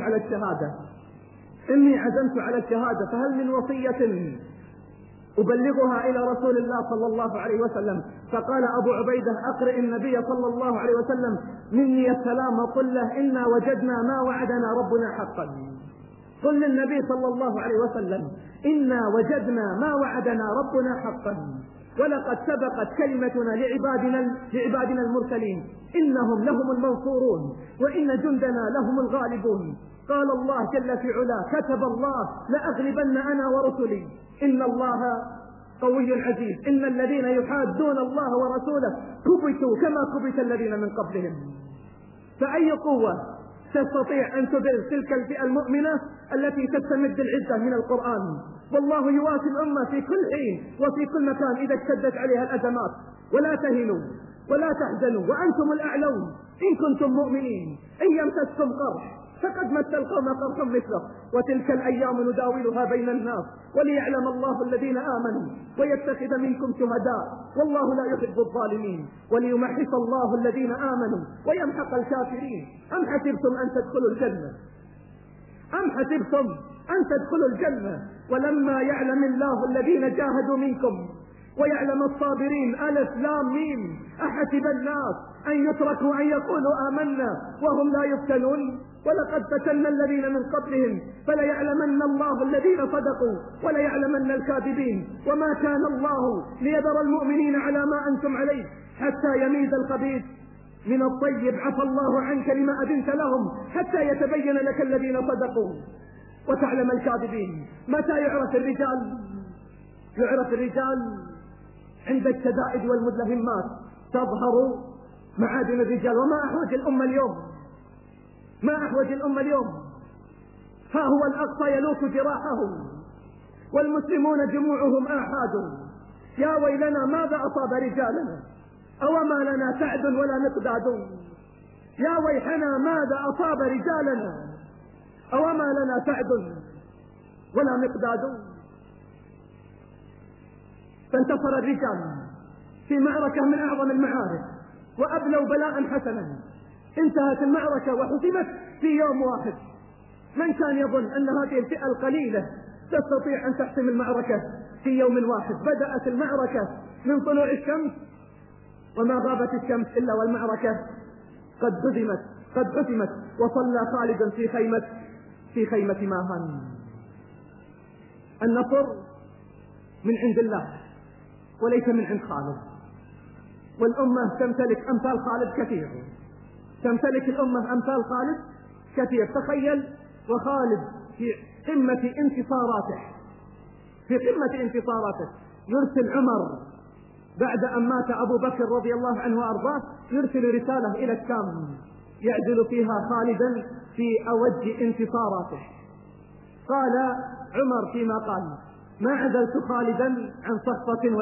على الشهادة فهل من وصية أبلغها إلى رسول الله صلى الله عليه وسلم؟ فقال أبو عبيدة أقرئ النبي صلى الله عليه وسلم مني السلام وقل له إنا وجدنا ما وعدنا ربنا حقا. قل للنبي صلى الله عليه وسلم إنا وجدنا ما وعدنا ربنا حقا، ولقد سبقت كلمتنا لعبادنا المرسلين إنهم لهم المنصورون وإن جندنا لهم الغالبون. قال الله جل في علاه كتب الله لأغلبن أنا ورسلي إن الله قوي عزيز. إن الذين يحادون الله ورسوله كبتوا كما كبت الذين من قبلهم. فأي قوة تستطيع أن تذل تلك الفئة المؤمنة التي تستمد العزة من القرآن؟ والله يواسي الأمة في كل حين وفي كل مكان إذا اشتدت عليها الأزمات. ولا تهنوا ولا تحزنوا وأنتم الأعلون إن كنتم مؤمنين. إن يمسسكم قرح فقد مس القوم قرح مثله وتلك الأيام نداولها بين الناس وليعلم الله الذين آمنوا ويتخذ منكم شهداء والله لا يحب الظالمين وليمحص الله الذين آمنوا ويمحق الكافرين. أم حسبتم أن تدخلوا الجنة ولما يعلم الله الذين جاهدوا منكم ويعلم الصابرين. ألف لام ميم. أحسب الناس أن يتركوا أن يقولوا آمنا وهم لا يفتنون ولقد فتنا الذين من قبلهم فليعلمن الله الذين صدقوا وليعلمن الكاذبين. وما كان الله ليذر المؤمنين على ما أنتم عليه حتى يميز الخبيث من الطيب. عفى الله عنك لما أذنت لهم حتى يتبين لك الذين صدقوا وتعلم الكاذبين. متى يعرف الرجال عند الشدائد والمدلهمات تظهر معادن الرجال. وما أحوج الأمة اليوم ها هو الأقصى يلوك جراحه والمسلمون جموعهم آحاد. يا ويلنا ماذا أصاب رجالنا أوما لنا سعد ولا مقداد. يا ويحنا ماذا أصاب رجالنا أوما لنا سعد ولا مقداد. فانتصر الرجال في معركة من أعظم المعارك وأبلوا بلاء حسنا. انتهت المعركة وحسمت في يوم واحد. من كان يظن أن هذه الفئة القليلة تستطيع أن تحسم المعركة في يوم واحد؟ بدأت المعركة من طلوع الشمس وما غابت الشمس إلا والمعركة قد حسمت وصلى خالد في خيمة ماهان. النصر من عند الله وليس من عند خالد. والأمة تمتلك أمثال خالد كثير. تخيل وخالد في قمة انتصاراته يرسل عمر بعد أن مات أبو بكر رضي الله عنه وأرضاه يرسل رسالة إلى الشام يعدل فيها خالدا في أوج انتصاراته. قال عمر فيما قال: ما عزلت خالدا عن سخطة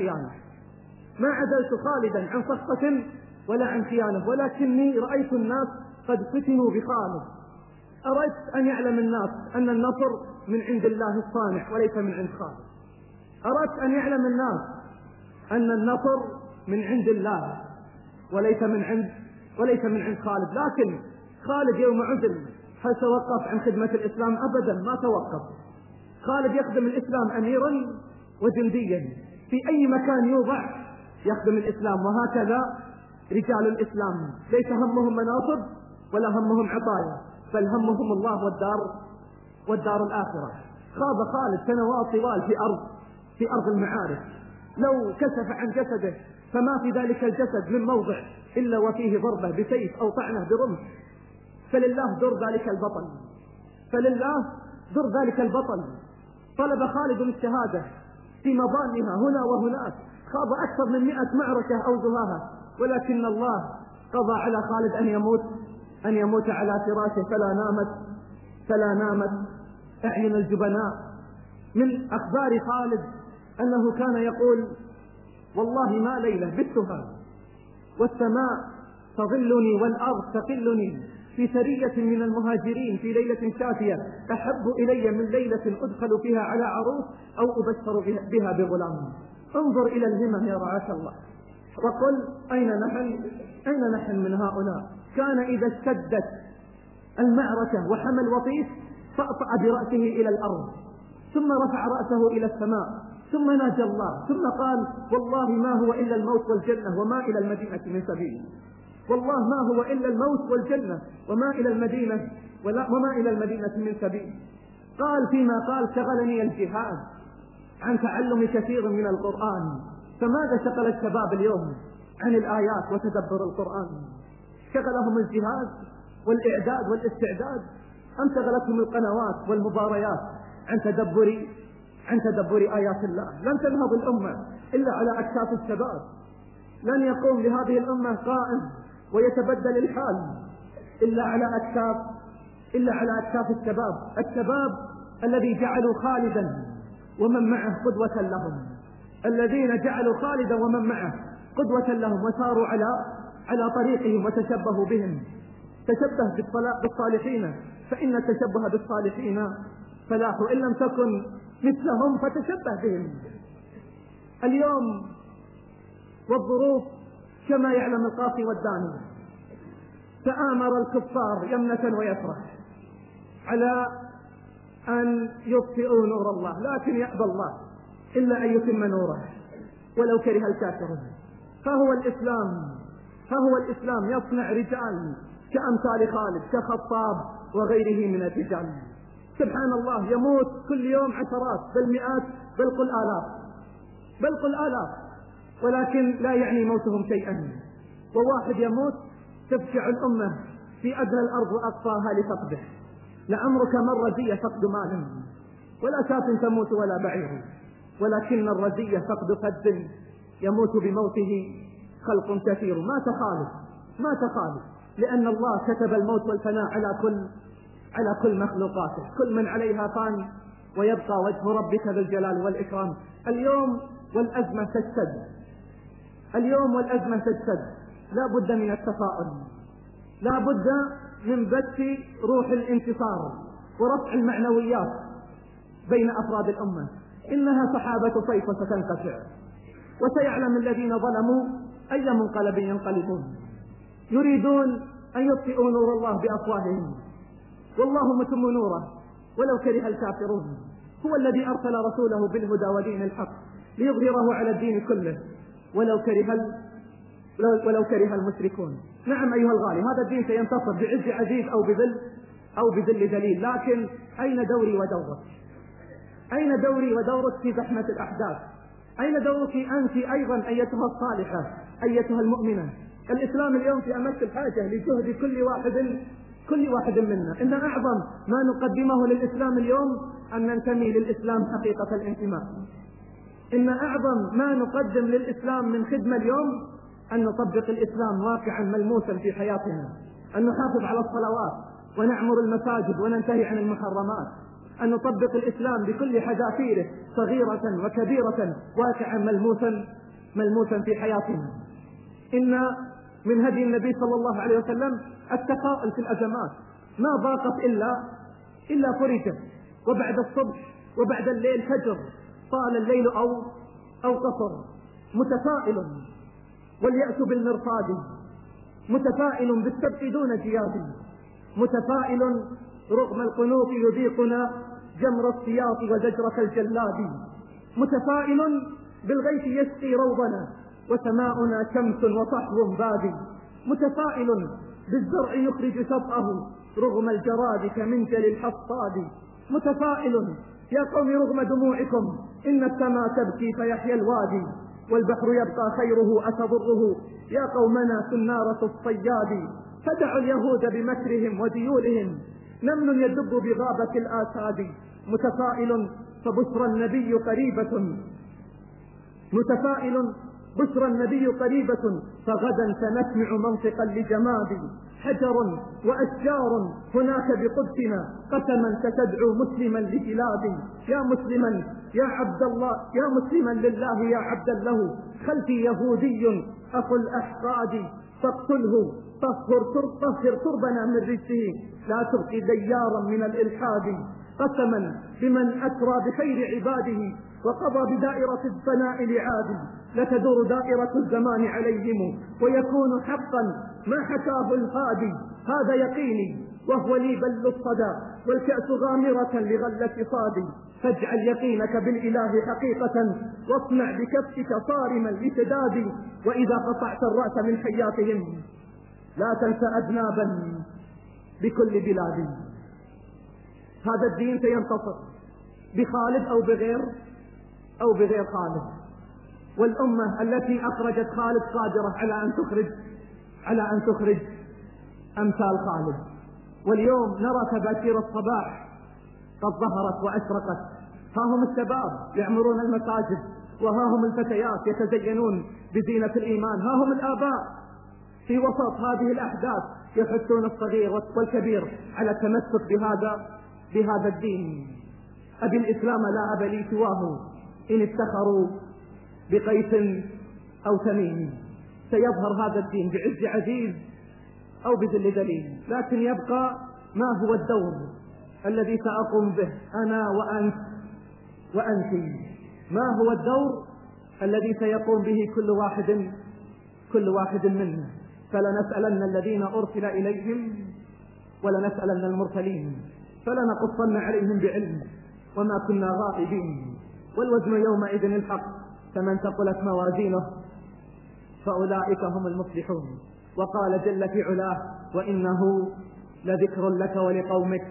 ولا عن خيانة ولكني رأيت الناس قد فتنوا بخالد. أردت أن يعلم الناس أن النصر من عند الله الصانع وليس من عند خالد. أردت أن يعلم الناس أن النصر من عند الله وليس من عند خالد. لكن خالد يوم عزل هل توقف عن خدمة الإسلام؟ أبدا ما توقف. خالد يخدم الإسلام أميرا وجنديا في أي مكان يوضع يخدم الإسلام. وهكذا رجال الإسلام ليس همهم مناصب ولا همهم عطايا بل همهم الله والدار الآخرة. خاض خالد سنوات طوال في أرض المعارك. لو كشف عن جسده فما في ذلك الجسد من موضع إلا وفيه ضربة بسيف أو طعنة برمح. فلله در ذلك البطل. طلب خالد الشهادة في مضانها هنا وهناك. خاض أكثر من 100 معركة أو زهاها ولكن الله قضى على خالد أن يموت على فراشه فلا نامت أعين الجبناء. من أخبار خالد أنه كان يقول: والله ما ليلة بتها والسماء تظلني والأرض تقلني في سرية من المهاجرين في ليلة شاتية أحب إلي من ليلة أدخل فيها على عروس أو أبشر بها بغلام. انظر إلى الهمم يا رعاك الله وقل أين نحن من هؤلاء؟ كان إذا اشتدت المعركة وحمى الوطيس فأطأ برأسه إلى الأرض ثم رفع رأسه إلى السماء ثم ناجى الله ثم قال: والله ما هو إلا الموت والجنة وما إلى المدينة من سبيل. والله ما هو إلا الموت والجنة وما إلى المدينة من سبيل. قال فيما قال: شغلني الجهاد عن تعلم كثير من القرآن. فماذا شغل الشباب اليوم عن الآيات وتدبر القرآن؟ شغلهم الجهاد والإعداد والاستعداد أم شغلتهم القنوات والمباريات عن عن تدبر آيات الله. لن تنهض الأمة إلا على أكتاف الشباب، لن يقوم لهذه الأمة قائم ويتبدل الحال إلا على أكتاف الشباب الذي جعلوا خالدا ومن معه قدوة لهم، الذين جعلوا خالدا ومن معه قدوة لهم وساروا على طريقهم وتشبهوا بهم. تشبه بالصالحين فإن التشبه بالصالحين فلاح، إن لم تكن مثلهم فتشبه بهم. اليوم والظروف كما يعلم القاصي والداني، تآمر الكفار يمنة ويسرة على أن يطفئوا نور الله، لكن يأبى الله إلا أن يتم نوره ولو كره الكافرون. فهو الإسلام يصنع رجال كأمثال خالد كخطاب وغيره من الرجال. سبحان الله، يموت كل يوم عشرات بل مئات بل قل آلاف، ولكن لا يعني موتهم شيئا. وواحد يموت تفجع الأمة في أدنى الأرض وأقصاها لفقده. لعمرك ما الرزية فقد مال ولا شاة تموت ولا بعير، ولكن الرزية فقد قد يموت بموته خلق كثير. ما تخالف لأن الله كتب الموت والفناء على كل مخلوقاته. كل من عليها فان ويبقى وجه ربك ذو الجلال والإكرام. اليوم والأزمة تشتد، لا بد من التفاؤل، لا بد من بث روح الانتصار ورفع المعنويات بين أفراد الأمة. إنها سحابة صيف ستنقطع، وسيعلم الذين ظلموا أي منقلب ينقلبون. يريدون أن يطفئوا نور الله بأفواههم، والله متم نوره ولو كره الكافرون. هو الذي أرسل رسوله بالهدى ودين الحق ليظهره على الدين كله ولو كره المشركون. نعم أيها الغالي، هذا الدين سينتصر بعز عزيز أو بذل ذليل، لكن أين دوري ودورك؟ أين دوري ودورك في زحمة الأحداث؟ أين دورك أنت أيضا أيتها الصالحة أيتها المؤمنة؟ الإسلام اليوم في أمس الحاجة لجهد كل واحد منا. إن أعظم ما نقدمه للإسلام اليوم أن ننتمي للإسلام حقيقة الانتماء. إن أعظم ما نقدم للإسلام من خدمة اليوم أن نطبق الإسلام واقعا ملموسا في حياتنا، أن نحافظ على الصلوات ونعمر المساجد وننتهي عن المحرمات، أن نطبق الإسلام بكل حذافيره صغيرة وكبيرة واقعا ملموسا في حياتنا. إن من هدي النبي صلى الله عليه وسلم التفاؤل في الأزمات، ما ضاقت إلا فرجت، وبعد الصبح وبعد الليل فجر، طال الليل أو قصر. متفائل واليأس بالمرصاد، متفائل بالسبق دون جياد، متفائل رغم القنوط يذيقنا جمر السياط وزجرة الجلاد، متفائل بالغيث يسقي روضنا وسماؤنا شمس وصحو بادي، متفائل بالزرع يخرج شطأه رغم الجراد كمنجل الحصاد، متفائل يا قوم رغم دموعكم إن السماء تبكي فيحيى الوادي، والبحر يبقى خيره أتضره يا قومنا سنارة الصياد، فدعوا اليهود بمكرهم وديولهم نمل يدب بغابة الآساد، متفائل فبشرى النبي قريبة، متفائل بشرى النبي قريبة فغدا سنسمع منطقا لجماد، حجر وأشجار هناك بقدسنا قسما ستدعو مسلما لبلادي، يا مسلما يا عبد الله، يا مسلما لله يا عبدا له، خلفي يهودي أخو الأحقاد فاقتله طهر تربنا من رجسه لا تبقي ديارا من الإلحاد، قسما بمن أسرى بخير عباده وقضى بدائرة الثناء لعاد، لتدور دائرة الزمان عليهم ويكون حقا ما حكاه الهادي، هذا يقيني وهو لي بل الصدى والكأس غامرة لغلة صادي، فاجعل يقينك بالإله حقيقة واصنع بكفك صارما لسدادي، وإذا قطعت الرأس من حياتهم لا تنسى أذنابا بكل بلادي. هذا الدين سينتصر بخالد أو بغير خالد، والأمة التي أخرجت خالد قادرة على أن تخرج أمثال خالد. واليوم نرى تباشير الصباح قد ظهرت وأشرقت ها هم الشباب يعمرون المساجد، وها هم الفتيات يتزينون بزينة الإيمان، ها هم الآباء في وسط هذه الأحداث يحثون الصغير والكبير على التمسك بهذا الدين. أبي الإسلام لا أب لي سواه إن افتخروا بقيس أو تميم. سيظهر هذا الدين بعز عزيز أو بذل ذليل، لكن يبقى ما هو الدور الذي سأقوم به أنا وأنت وأنت؟ ما هو الدور الذي سيقوم به كل واحد منا؟ فلنسألن الذين أرسل إليهم ولنسألن المرسلين، فلنقصن عليهم بعلم وما كنا غائبين. والوزن يومئذ الحق، فمن ثقلت موازينه فأولئك هم المفلحون. وقال جل في علاه: وإنه لذكر لك ولقومك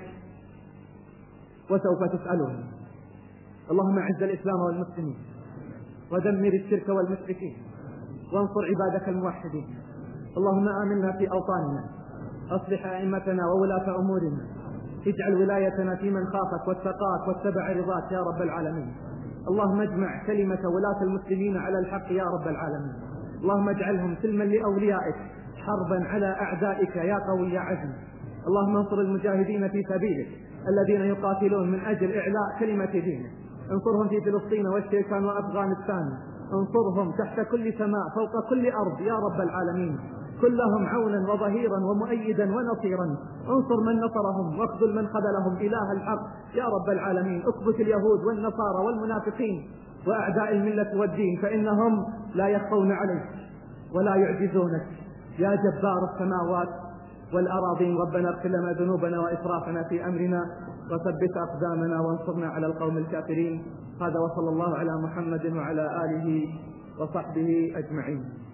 وسوف تسألون. اللهم أعز الإسلام والمسلمين ودمر الشرك والمشركين وانصر عبادك الموحدين. اللهم آمنا في أوطاننا، أصلح أئمتنا وولاة أمورنا، اجعل ولايتنا في من خافك واتقاك واتبع رضاك يا رب العالمين. اللهم اجمع كلمة ولاة المسلمين على الحق يا رب العالمين. اللهم اجعلهم سلما لأوليائك، حربا على أعدائك يا قوي يا عزيز. اللهم انصر المجاهدين في سبيلك الذين يقاتلون من أجل إعلاء كلمة دينك. انصرهم في فلسطين والشيشان وأفغانستان، انصرهم تحت كل سماء فوق كل أرض يا رب العالمين. كلهم عونا وظهيرا ومؤيدا ونصيرا. انصر من نصرهم واخذل من خذلهم إله الحق يا رب العالمين. اثبت اليهود والنصارى والمنافقين وأعداء الملة والدين، فإنهم لا يخفون عليك ولا يعجزونك يا جبار السماوات والأراضين. ربنا اغفر لنا ذنوبنا وإسرافنا في أمرنا وثبت أقدامنا وانصرنا على القوم الكافرين. هذا وصلى الله على محمد وعلى آله وصحبه أجمعين.